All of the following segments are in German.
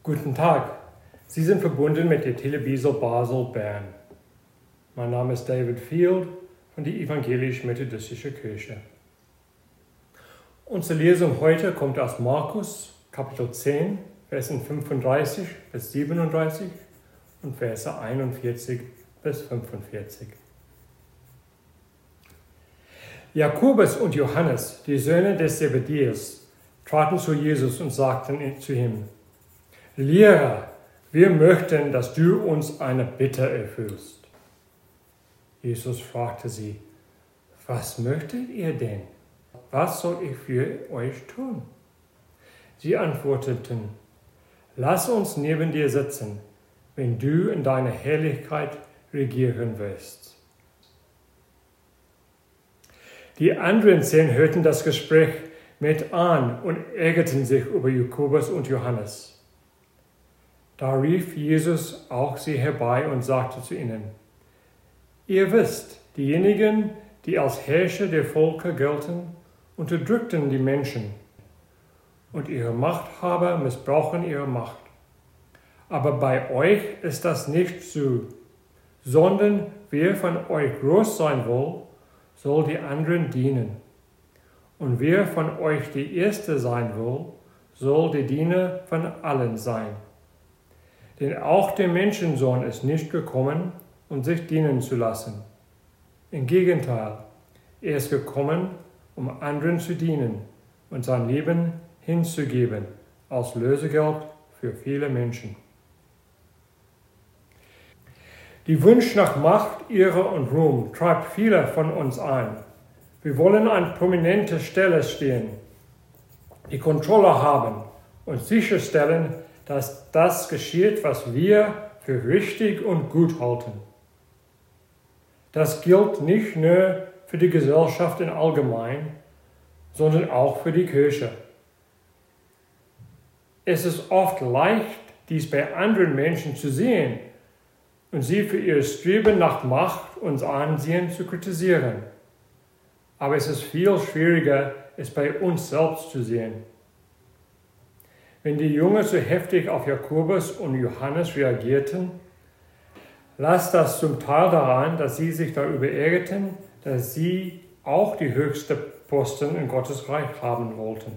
Guten Tag, Sie sind verbunden mit der Telebisel Basel Bern. Mein Name ist David Field von der Evangelisch-Methodistischen Kirche. Unsere Lesung heute kommt aus Markus, Kapitel 10, Versen 35 bis 37 und Verse 41 bis 45. Jakobus und Johannes, die Söhne des Zebedeus, traten zu Jesus und sagten zu ihm: Lehrer, wir möchten, dass du uns eine Bitte erfüllst. Jesus fragte sie: Was möchtet ihr denn? Was soll ich für euch tun? Sie antworteten: Lass uns neben dir sitzen, wenn du in deiner Herrlichkeit regieren wirst. Die anderen 10 hörten das Gespräch mit an und ärgerten sich über Jakobus und Johannes. Da rief Jesus auch sie herbei und sagte zu ihnen: Ihr wisst, diejenigen, die als Herrscher der Völker gelten, unterdrückten die Menschen, und ihre Machthaber missbrauchen ihre Macht. Aber bei euch ist das nicht so, sondern wer von euch groß sein will, soll die anderen dienen. Und wer von euch der Erste sein will, soll der Diener von allen sein. Denn auch der Menschensohn ist nicht gekommen, um sich dienen zu lassen. Im Gegenteil, er ist gekommen, um anderen zu dienen und sein Leben hinzugeben als Lösegeld für viele Menschen. Der Wunsch nach Macht, Ehre und Ruhm treibt viele von uns an. Wir wollen an prominenter Stelle stehen, die Kontrolle haben und sicherstellen, dass das geschieht, was wir für richtig und gut halten. Das gilt nicht nur für die Gesellschaft im Allgemeinen, sondern auch für die Kirche. Es ist oft leicht, dies bei anderen Menschen zu sehen und sie für ihr Streben nach Macht und Ansehen zu kritisieren. Aber es ist viel schwieriger, es bei uns selbst zu sehen. Wenn die Jünger so heftig auf Jakobus und Johannes reagierten, lag das zum Teil daran, dass sie sich darüber ärgerten, dass sie auch die höchste Posten in Gottes Reich haben wollten.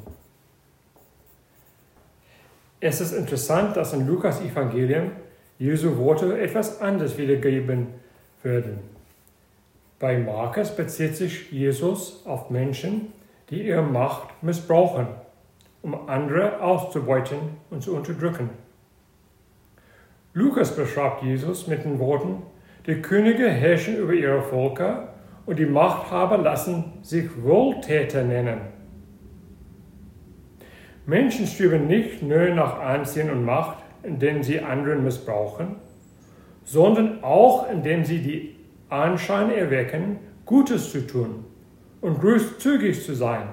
Es ist interessant, dass in Lukas Evangelium Jesu Worte etwas anders wiedergegeben werden. Bei Markus bezieht sich Jesus auf Menschen, die ihre Macht missbrauchen, um andere auszubeuten und zu unterdrücken. Lukas beschreibt Jesus mit den Worten: Die Könige herrschen über ihre Völker und die Machthaber lassen sich Wohltäter nennen. Menschen streben nicht nur nach Ansehen und Macht, indem sie anderen missbrauchen, sondern auch indem sie die Anschein erwecken, Gutes zu tun und großzügig zu sein.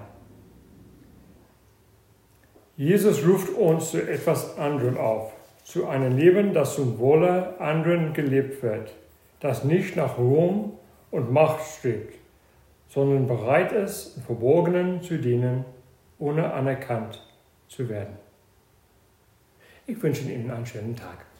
Jesus ruft uns zu etwas anderem auf, zu einem Leben, das zum Wohle anderen gelebt wird, das nicht nach Ruhm und Macht strebt, sondern bereit ist, im Verborgenen zu dienen, ohne anerkannt zu werden. Ich wünsche Ihnen einen schönen Tag.